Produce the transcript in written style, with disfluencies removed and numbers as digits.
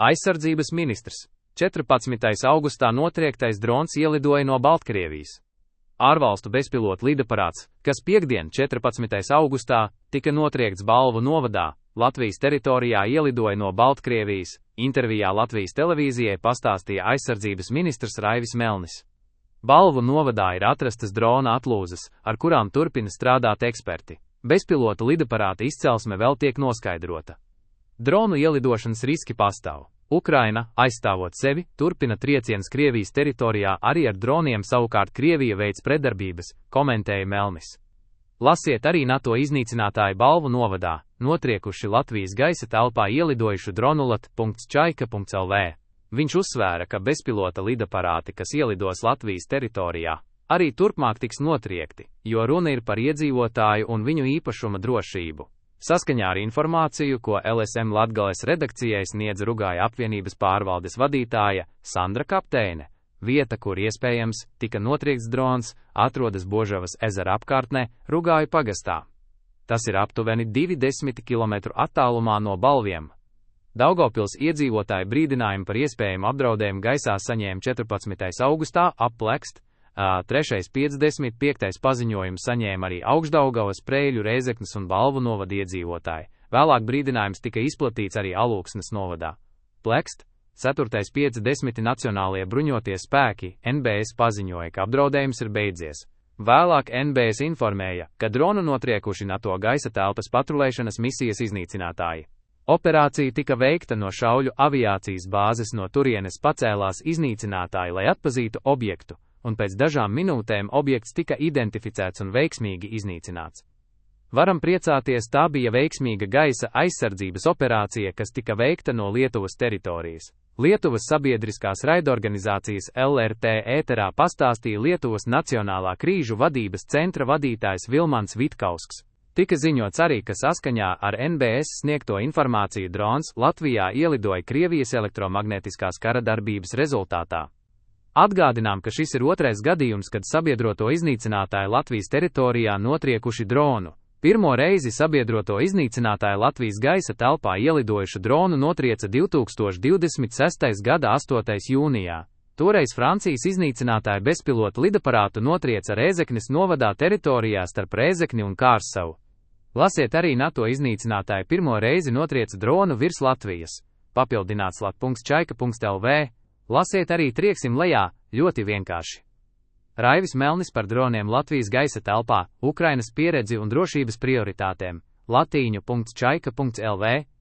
Aizsardzības ministrs. 14. augustā notriektais drons ielidoja no Baltkrievijas. Ārvalstu bezpilota lidaparāts, kas piektdien, 14. augustā, tika notriekts Balvu novadā, Latvijas teritorijā ielidoja no Baltkrievijas, intervijā Latvijas televīzijai pastāstīja aizsardzības ministrs Raivis Melnis. Balvu novadā ir atrastas drona atlūzas, ar kurām turpina strādāt eksperti. Bezpilota lidaparāta izcelsme vēl tiek noskaidrota. Dronu ielidošanas riski pastāv. Ukraina, aizstāvot sevi, turpina triecienus Krievijas teritorijā, arī ar droniem savukārt Krievija veic pretdarbības, komentēja Melnis. Lasiet arī NATO iznīcinātāju Balvu novadā, notriekuši Latvijas gaisa telpā ielidojušu dronulat.čaika.lv. Viņš uzsvēra, ka bezpilota lidaparāti, kas ielidos Latvijas teritorijā, arī turpmāk tiks notriekti, jo runa ir par iedzīvotāju un viņu īpašuma drošību. Saskaņā ar informāciju, ko LSM Latgales redakcijai sniedz Rugāja apvienības pārvaldes vadītāja Sandra Kapteine, vieta, kur iespējams tika notriekts drons, atrodas Božavas ezera apkārtnē, Rugāju pagastā. Tas ir aptuveni 20 km attālumā no Balviem. Daugavpils iedzīvotāji brīdinājumu par iespējamu apdraudējumu gaisā saņēma 14. augustā, Plekst. 3.55. paziņojumu saņēma arī Augšdaugavas, Preiļu, Rēzeknes un Balvu novada iedzīvotāji. Vēlāk brīdinājums tika izplatīts arī Alūksnes novadā. Plekst. 4.50. Nacionālie bruņotie spēki, NBS paziņoja, ka apdraudējums ir beidzies. Vēlāk NBS informēja, ka dronu notriekuši NATO gaisa telpas patrulēšanas misijas iznīcinātāji. Operācija tika veikta no šauļu aviācijas bāzes, no turienes pacēlās iznīcinātāji, lai atpazītu objektu, un pēc dažām minūtēm objekts tika identificēts un veiksmīgi iznīcināts. Varam priecāties, tā bija veiksmīga gaisa aizsardzības operācija, kas tika veikta no Lietuvas teritorijas. Lietuvas sabiedriskās raidorganizācijas LRT ēterā pastāstīja Lietuvas Nacionālā krīžu vadības centra vadītājs Vilmans Vitkausks. Tika ziņots arī, ka saskaņā ar NBS sniegto informāciju drons Latvijā ielidoja Krievijas elektromagnētiskās kara darbības rezultātā. Atgādinām, ka šis ir otrais gadījums, kad sabiedroto iznīcinātāju Latvijas teritorijā notriekuši dronu. Pirmo reizi sabiedroto iznīcinātāju Latvijas gaisa telpā ielidojušu dronu notrieca 2026. gada 8. jūnijā. Toreiz Francijas iznīcinātāju bezpilotu lidaparātu notrieca Rēzeknes novadā teritorijā starp Rēzekni un Kārsavu. Lasiet arī NATO iznīcinātāju pirmo reizi notrieca dronu virs Latvijas. Papildināts lat.čaika.lv. Lasiet arī Trieksim lejā, ļoti vienkārši. Raivis Melnis par droniem Latvijas gaisa telpā, Ukrainas pieredzi un drošības prioritātēm, latīņu.čaika.lv.